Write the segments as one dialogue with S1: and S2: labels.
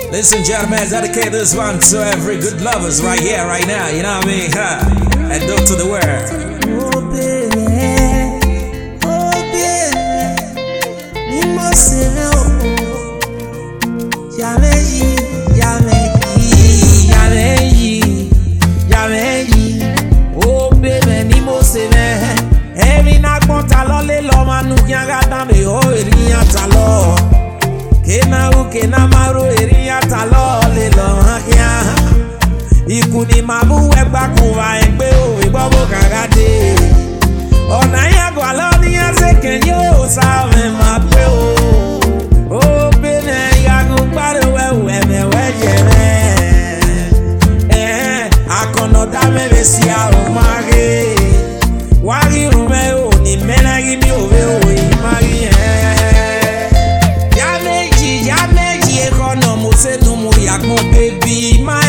S1: Ladies and gentlemen, dedicate this one to every good lovers right here, right now. You know what I mean? And go to the world.
S2: Oh baby, ni mo se me o. Yameji. Oh baby, ni mo se me. Every na konta lo le lo manu yanga dame o eriyan ta lo. Kena maro eriyan ta lo le lo hakia. Iku ni mabu egba kuwa egbe o igbo mo kagade. Ona yago aloni ase kenyo sa me ma pe o. Oh bene yago pare we jere. Akono da me besia o mage. Wagi rume o ni menagi mi o ve o imagi. Ya meji ekono mo se nu mo yago baby my.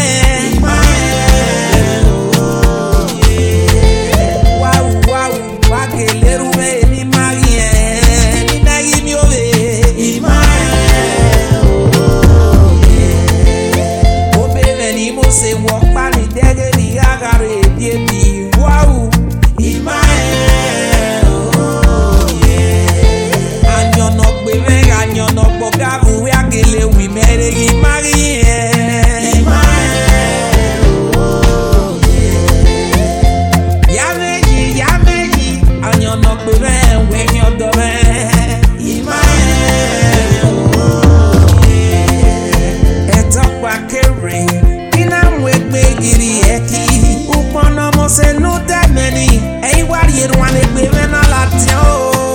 S2: Say walk by the dagger, the agare, baby. Wow, Imael, oh yeah. And you're not big, and you're not bogavu. We are killing, we made it, Imael, oh yeah. Yameji, and you're not big, when you're the man, Imael, oh yeah. It's up back carry. Giri eki upono mo se no demeni ei wari erwane gbe mena lati o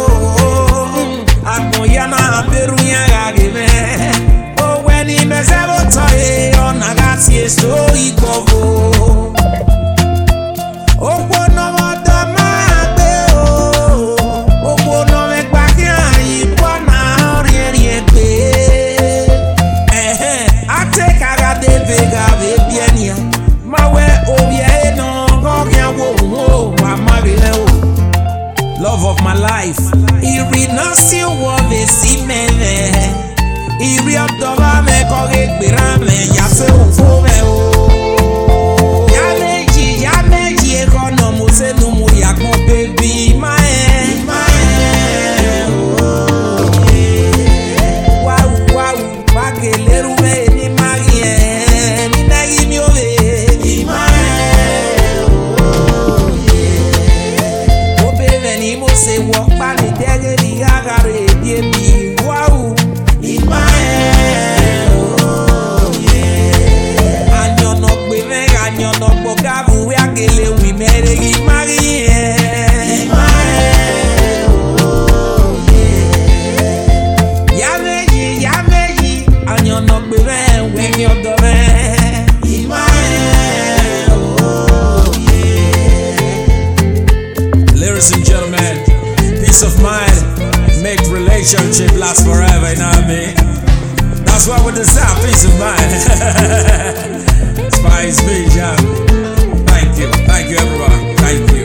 S2: akoya na beru yan ageme o weni mesebo toye ona gasi eso ikovo opono mo do ma gbe o opono me gba ki ayin bona ori egbe ate kaga de vega be enia. Love of my life, iri no si wo be si mene. Iri abdova me koge gbera me ya se ufo me o. Yameji ekono mo se nu mo ya kon baby my. Wow, mageleru me ni magie, ni nagi mi ove. Say walk by the dagger, the agare, baby. Wow, Imael, oh yeah. And you're not big, and you're not bogavu. We are killing, we made it, Imael, oh yeah. Yameji, and you're not big, when you're the man, Imael, oh yeah.
S1: Ladies and gentlemen, peace of mind make relationship last forever, you know what I mean? That's why we deserve peace of mind. Spice Beach, yeah. Thank you everyone, thank you.